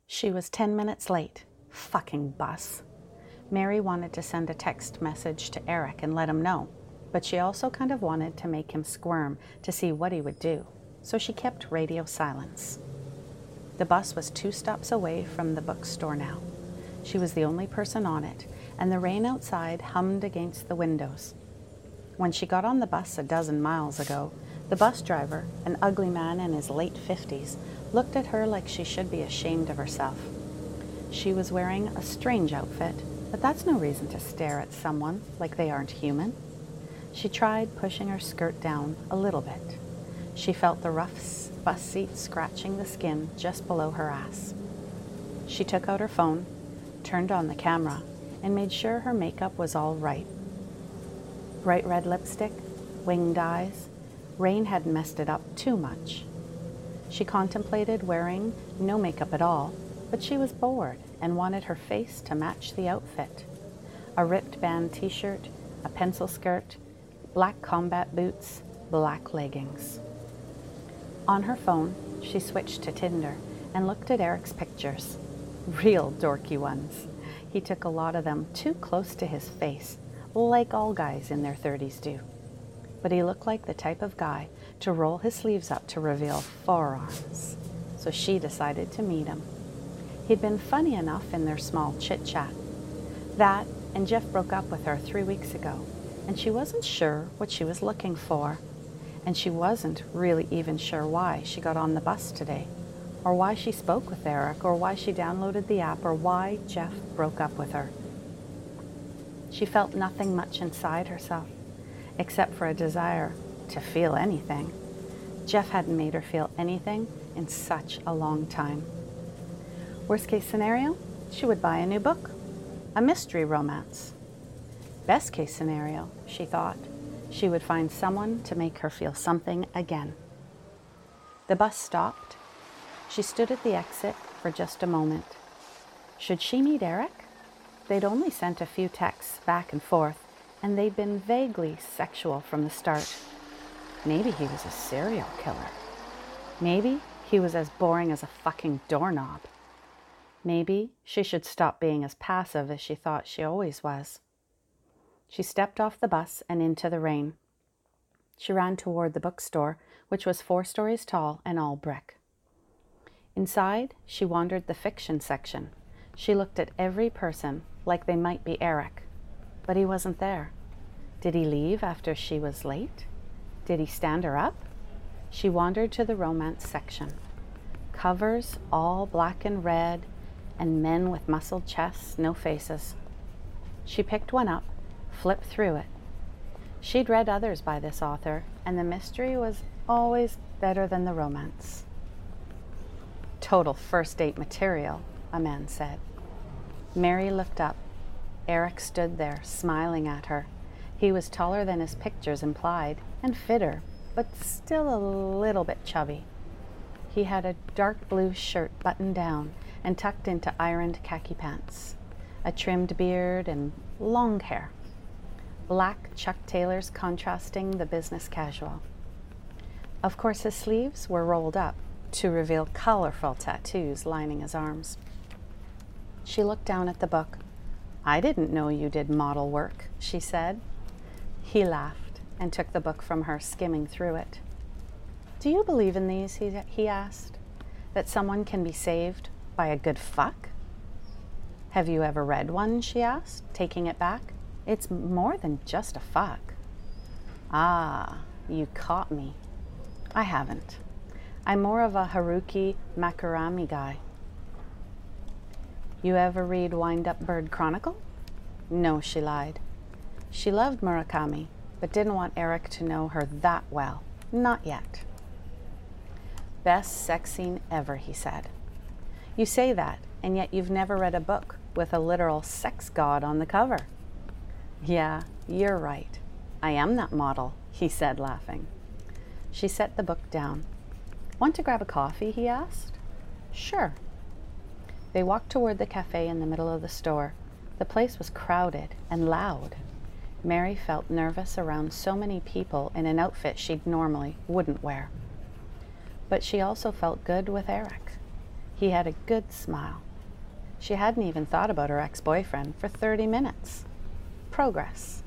She was 10 minutes late. Fucking bus. Mary wanted to send a text message to Eric and let him know, but she also kind of wanted to make him squirm to see what he would do, so she kept radio silence. The bus was 2 stops away from the bookstore now. She was the only person on it, and the rain outside hummed against the windows. When she got on the bus a dozen miles ago, the bus driver, an ugly man in his late 50s, looked at her like she should be ashamed of herself. She was wearing a strange outfit, but that's no reason to stare at someone like they aren't human. She tried pushing her skirt down a little bit. She felt the rough bus seat scratching the skin just below her ass. She took out her phone, turned on the camera, and made sure her makeup was all right. Bright red lipstick, winged eyes. Rain hadn't messed it up too much. She contemplated wearing no makeup at all, but she was bored and wanted her face to match the outfit. A ripped band t-shirt, a pencil skirt, black combat boots, black leggings. On her phone, she switched to Tinder and looked at Eric's pictures. Real dorky ones. He took a lot of them too close to his face, like all guys in their 30s do. But he looked like the type of guy to roll his sleeves up to reveal forearms. So she decided to meet him. He'd been funny enough in their small chit-chat. That, and Jeff broke up with her 3 weeks ago, and she wasn't sure what she was looking for. And she wasn't really even sure why she got on the bus today, or why she spoke with Eric, or why she downloaded the app, or why Jeff broke up with her. She felt nothing much inside herself, except for a desire to feel anything. Jeff hadn't made her feel anything in such a long time. Worst case scenario, she would buy a new book, a mystery romance. Best case scenario, she thought, she would find someone to make her feel something again. The bus stopped. She stood at the exit for just a moment. Should she meet Eric? They'd only sent a few texts back and forth, and they'd been vaguely sexual from the start. Maybe he was a serial killer. Maybe he was as boring as a fucking doorknob. Maybe she should stop being as passive as she thought she always was. She stepped off the bus and into the rain. She ran toward the bookstore, which was 4 stories tall and all brick. Inside, she wandered the fiction section. She looked at every person like they might be Eric, but he wasn't there. Did he leave after she was late? Did he stand her up? She wandered to the romance section. Covers all black and red, and men with muscled chests, no faces. She picked one up, flipped through it. She'd read others by this author, and the mystery was always better than the romance. Total first date material, a man said. Mary looked up. Eric stood there, smiling at her. He was taller than his pictures implied, and fitter, but still a little bit chubby. He had a dark blue shirt buttoned down and tucked into ironed khaki pants, a trimmed beard and long hair. Black Chuck Taylors contrasting the business casual. Of course, his sleeves were rolled up to reveal colorful tattoos lining his arms. She looked down at the book. "I didn't know you did model work," she said. He laughed and took the book from her, skimming through it. "Do you believe in these?" he asked. "That someone can be saved by a good fuck?" "Have you ever read one?" she asked, taking it back. "It's more than just a fuck." "Ah, you caught me." "I haven't. I'm more of a Haruki Murakami guy." "You ever read Wind Up Bird Chronicle?" "No," she lied. She loved Murakami, but didn't want Eric to know her that well. Not yet. "Best sex scene ever," he said. "You say that, and yet you've never read a book with a literal sex god on the cover." "Yeah, you're right. I am that model," he said, laughing. She set the book down. "Want to grab a coffee?" he asked. "Sure." They walked toward the cafe in the middle of the store. The place was crowded and loud. Mary felt nervous around so many people in an outfit she normally wouldn't wear. But she also felt good with Eric. He had a good smile. She hadn't even thought about her ex-boyfriend for 30 minutes. Progress.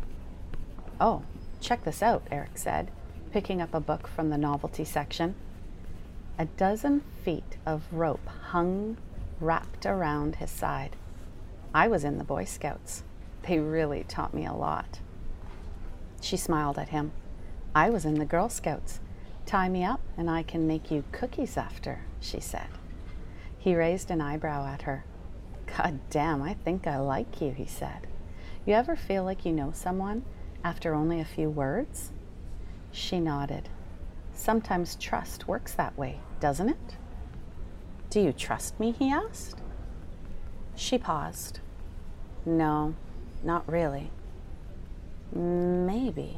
"Oh, check this out," Eric said, picking up a book from the novelty section. A dozen feet of rope hung wrapped around his side. "I was in the Boy Scouts. They really taught me a lot." She smiled at him. "I was in the Girl Scouts. Tie me up and I can make you cookies after," she said. He raised an eyebrow at her. "God damn, I think I like you," he said. "You ever feel like you know someone after only a few words?" She nodded. "Sometimes trust works that way, doesn't it?" "Do you trust me?" he asked. She paused. "No, not really." "Maybe."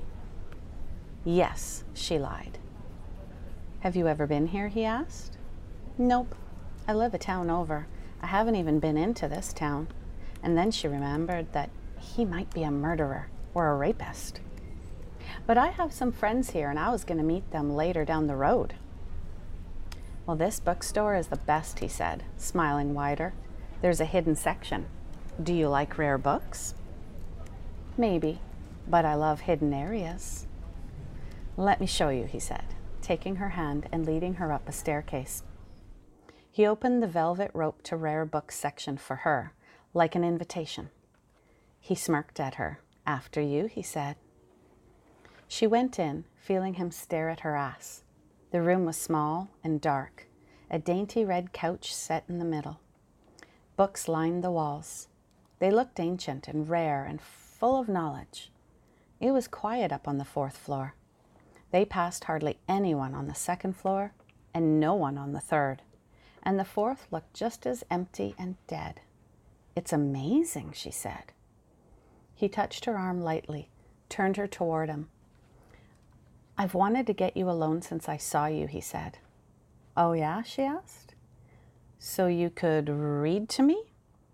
"Yes," she lied. "Have you ever been here?" he asked. "Nope. I live a town over. I haven't even been into this town." And then she remembered that he might be a murderer or a rapist. "But I have some friends here and I was going to meet them later down the road." "Well, this bookstore is the best," he said, smiling wider. "There's a hidden section. Do you like rare books?" "Maybe, but I love hidden areas." "Let me show you," he said, taking her hand and leading her up a staircase. He opened the velvet rope to rare books section for her, like an invitation. He smirked at her. "After you," he said. She went in, feeling him stare at her ass. The room was small and dark, a dainty red couch set in the middle. Books lined the walls. They looked ancient and rare and full of knowledge. It was quiet up on the 4th floor. They passed hardly anyone on the 2nd floor and no one on the 3rd. And the 4th looked just as empty and dead. "It's amazing," she said. He touched her arm lightly, turned her toward him. "I've wanted to get you alone since I saw you," he said. "Oh yeah?" she asked. "So you could read to me?"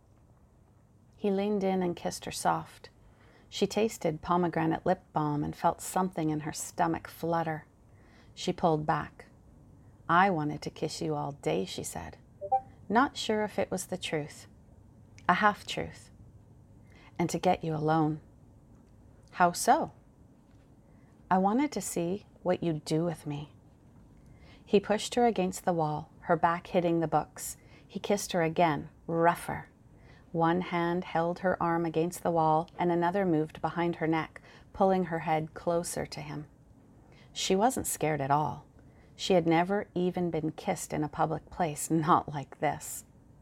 He leaned in and kissed her soft. She tasted pomegranate lip balm and felt something in her stomach flutter. She pulled back. "I wanted to kiss you all day," she said. Not sure if it was the truth. A half-truth. "And to get you alone." "How so?" "I wanted to see what you'd do with me." He pushed her against the wall, her back hitting the books. He kissed her again, rougher. One hand held her arm against the wall and another moved behind her neck, pulling her head closer to him. She wasn't scared at all. She had never even been kissed in a public place, not like this.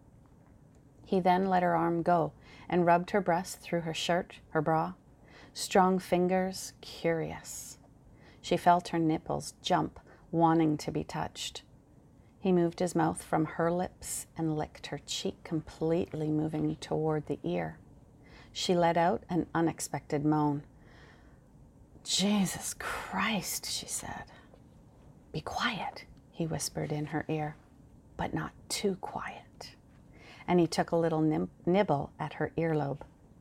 He then let her arm go and rubbed her breast through her shirt, her bra. Strong fingers, curious. She felt her nipples jump, wanting to be touched. He moved his mouth from her lips and licked her cheek, completely moving toward the ear. She let out an unexpected moan. "Jesus Christ," she said. "Be quiet," he whispered in her ear, "but not too quiet." And he took a little nibble at her earlobe.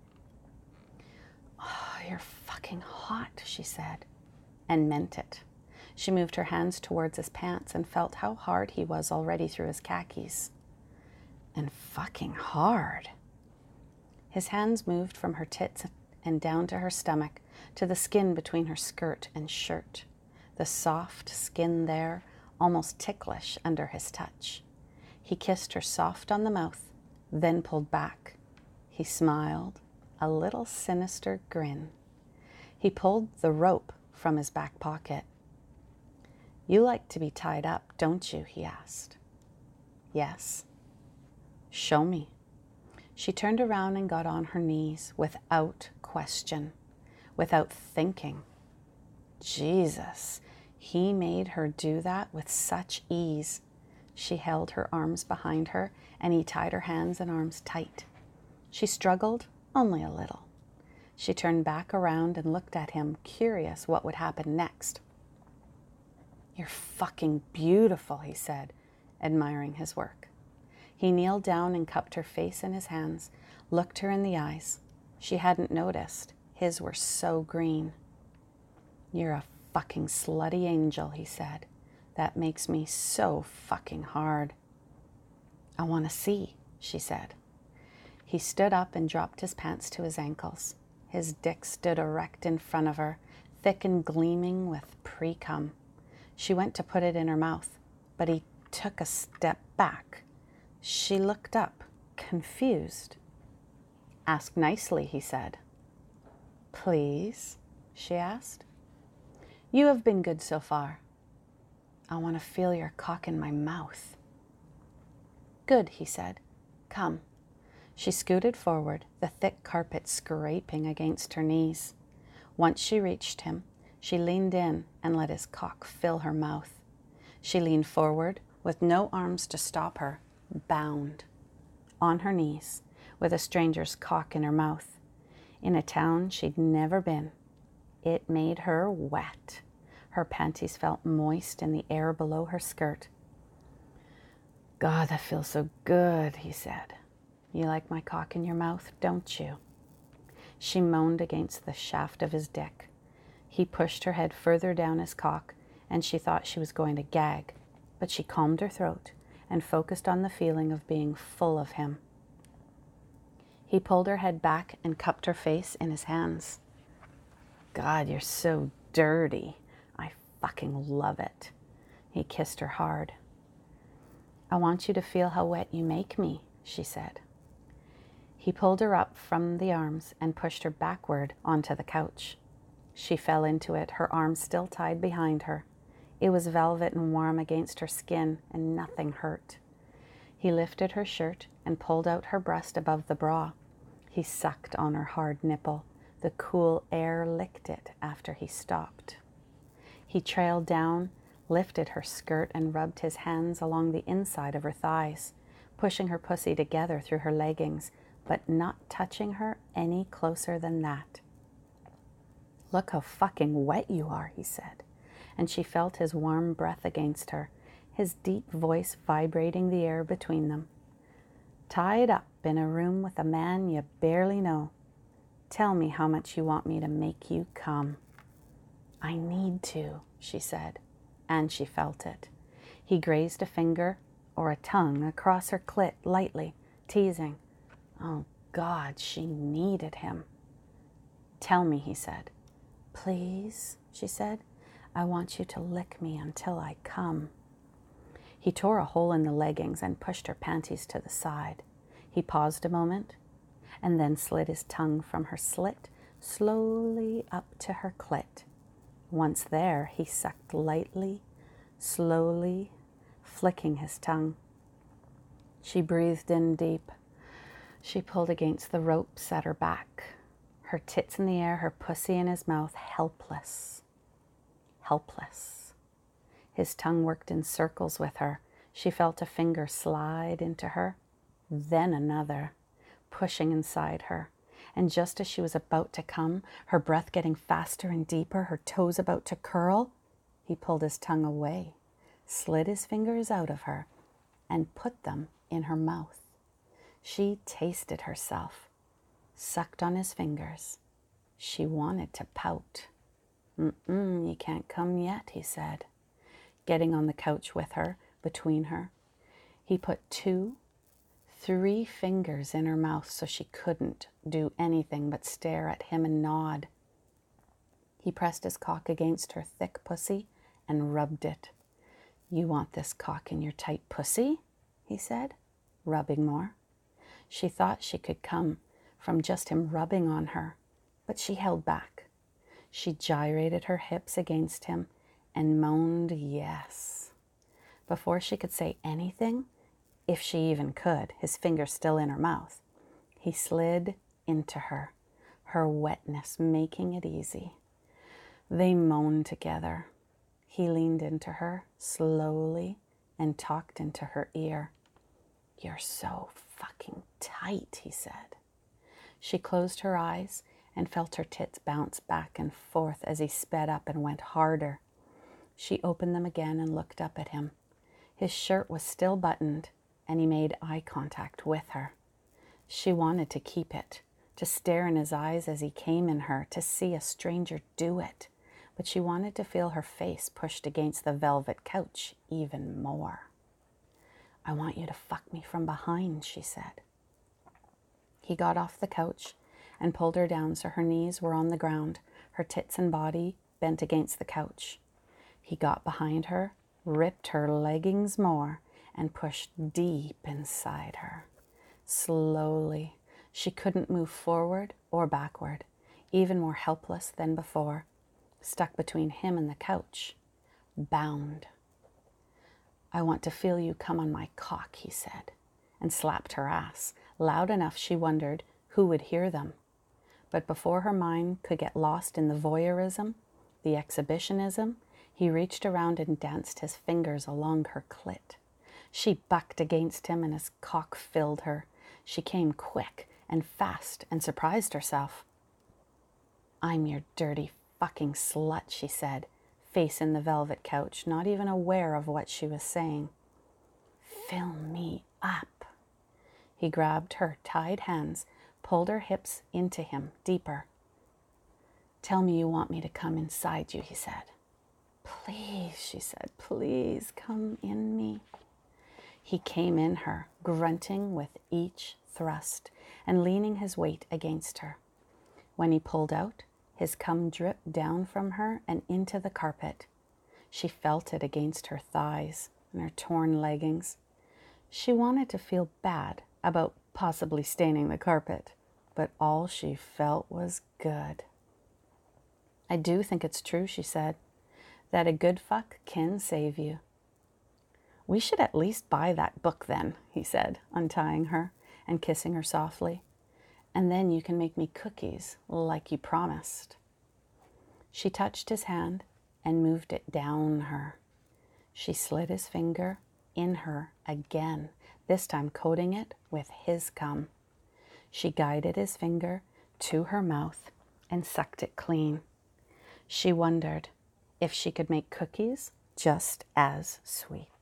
"Oh, you're fucking hot," she said, and meant it. She moved her hands towards his pants and felt how hard he was already through his khakis. And fucking hard. His hands moved from her tits and down to her stomach, to the skin between her skirt and shirt. The soft skin there, almost ticklish under his touch. He kissed her soft on the mouth, then pulled back. He smiled, a little sinister grin. He pulled the rope from his back pocket. "You like to be tied up, don't you?" he asked. "Yes." "Show me." She turned around and got on her knees without question, without thinking. Jesus, he made her do that with such ease. She held her arms behind her, and he tied her hands and arms tight. She struggled, only a little. She turned back around and looked at him, curious what would happen next. "You're fucking beautiful," he said, admiring his work. He kneeled down and cupped her face in his hands, looked her in the eyes. She hadn't noticed. His were so green. "You're a fucking slutty angel," he said. "That makes me so fucking hard." I want to see, she said. He stood up and dropped his pants to his ankles. His dick stood erect in front of her, thick and gleaming with pre-cum. She went to put it in her mouth, but he took a step back. She looked up, confused. Ask nicely, he said. Please, she asked. You have been good so far. I want to feel your cock in my mouth. Good, he said. Come. She scooted forward, the thick carpet scraping against her knees. Once she reached him, she leaned in and let his cock fill her mouth. She leaned forward, with no arms to stop her, bound, on her knees, with a stranger's cock in her mouth, in a town she'd never been. It made her wet. Her panties felt moist in the air below her skirt. God, that feels so good, he said. You like my cock in your mouth, don't you? She moaned against the shaft of his dick. He pushed her head further down his cock, and she thought she was going to gag, but she calmed her throat and focused on the feeling of being full of him. He pulled her head back and cupped her face in his hands. God, you're so dirty. I fucking love it. He kissed her hard. I want you to feel how wet you make me, she said. He pulled her up from the arms and pushed her backward onto the couch. She fell into it, her arms still tied behind her. It was velvet and warm against her skin, and nothing hurt. He lifted her shirt and pulled out her breast above the bra. He sucked on her hard nipple. The cool air licked it after he stopped. He trailed down, lifted her skirt, and rubbed his hands along the inside of her thighs, pushing her pussy together through her leggings, but not touching her any closer than that. Look how fucking wet you are, he said, and she felt his warm breath against her, his deep voice vibrating the air between them. Tied up in a room with a man you barely know. Tell me how much you want me to make you come. I need to, she said, and she felt it. He grazed a finger or a tongue across her clit lightly, teasing. Oh, God, she needed him. Tell me, he said. Please, she said. I want you to lick me until I come. He tore a hole in the leggings and pushed her panties to the side. He paused a moment and then slid his tongue from her slit slowly up to her clit. Once there, he sucked lightly, slowly, flicking his tongue. She breathed in deep. She pulled against the ropes at her back, her tits in the air, her pussy in his mouth, helpless. Helpless. His tongue worked in circles with her. She felt a finger slide into her, then another, pushing inside her. And just as she was about to come, her breath getting faster and deeper, her toes about to curl, he pulled his tongue away, slid his fingers out of her, and put them in her mouth. She tasted herself, sucked on his fingers. She wanted to pout. You can't come yet, he said, getting on the couch with her, between her. He put 2, 3 fingers in her mouth so she couldn't do anything but stare at him and nod. He pressed his cock against her thick pussy and rubbed it. You want this cock in your tight pussy? He said, rubbing more. She thought she could come from just him rubbing on her, but she held back. She gyrated her hips against him and moaned yes. Before she could say anything, if she even could, his finger still in her mouth, he slid into her, her wetness making it easy. They moaned together. He leaned into her slowly and talked into her ear. You're so fucking tight, he said. She closed her eyes and felt her tits bounce back and forth as he sped up and went harder. She opened them again and looked up at him. His shirt was still buttoned, and he made eye contact with her. She wanted to keep it, to stare in his eyes as he came in her, to see a stranger do it, but she wanted to feel her face pushed against the velvet couch even more. I want you to fuck me from behind, she said. He got off the couch and pulled her down so her knees were on the ground, her tits and body bent against the couch. He got behind her, ripped her leggings more, and pushed deep inside her. Slowly, she couldn't move forward or backward, even more helpless than before, stuck between him and the couch, bound. I want to feel you come on my cock, he said, and slapped her ass, loud enough she wondered who would hear them. But before her mind could get lost in the voyeurism, the exhibitionism, he reached around and danced his fingers along her clit. She bucked against him and his cock filled her. She came quick and fast and surprised herself. I'm your dirty fucking slut, she said, face in the velvet couch, not even aware of what she was saying. Fill me up. He grabbed her tied hands, pulled her hips into him deeper. Tell me you want me to come inside you, he said. Please, she said, please come in me. He came in her, grunting with each thrust and leaning his weight against her. When he pulled out, his cum dripped down from her and into the carpet. She felt it against her thighs and her torn leggings. She wanted to feel bad about possibly staining the carpet, but all she felt was good. I do think it's true, she said, that a good fuck can save you. We should at least buy that book then, he said, untying her and kissing her softly. And then you can make me cookies like you promised. She touched his hand and moved it down her. She slid his finger in her again, this time coating it with his cum. She guided his finger to her mouth and sucked it clean. She wondered if she could make cookies just as sweet.